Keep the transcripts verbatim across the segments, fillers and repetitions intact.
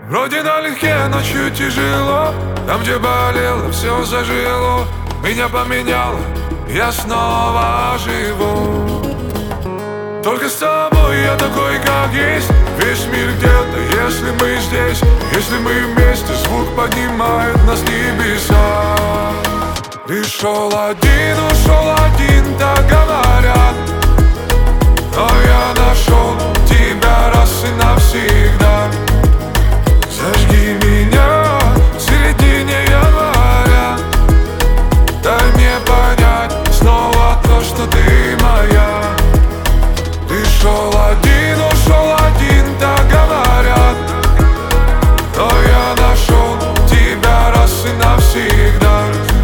Вроде налегке, ночью тяжело. Там, где болело, все зажило. Меня поменяло, я снова живу. Только с тобой я такой, как есть. Весь мир где-то, если мы здесь. Если мы вместе, звук поднимает нас небеса. Пришел один, ушел один, так говорят. Но я нашел тебя раз и навсегда. Зажги меня в середине января. Дай мне понять снова то, что ты моя. Пришел один, ушел один, так говорят. Но я нашел тебя раз и навсегда.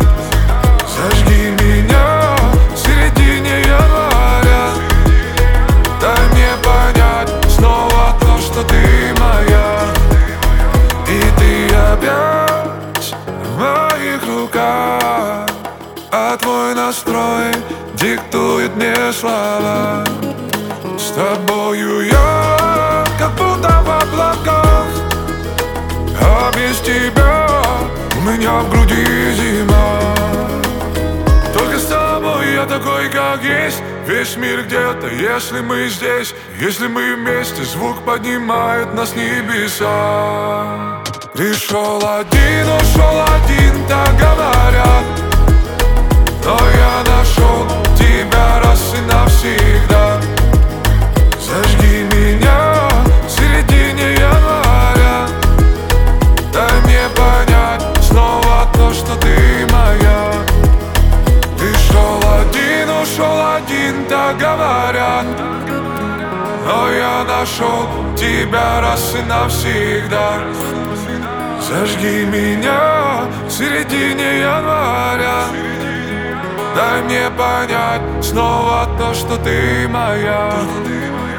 Зажги меня в середине января. Дай мне понять снова то, что ты моя. И ты опять в моих руках, а твой настрой диктует мне слова. С тобою я как будто в облаках, а без тебя у меня в груди зима. Только с тобой я такой, как есть. Весь мир где-то, если мы здесь. Если мы вместе, звук поднимает нас небеса. Пришел один, ушел один, так говорят. Но я нашел тебя раз и навсегда. Зажги меня в середине января. Дай мне понять снова то, что ты моя. Пришел один, ушел один, так говорят. Но я нашел тебя раз и навсегда. Зажги меня в середине января. Дай мне понять снова то, что ты моя.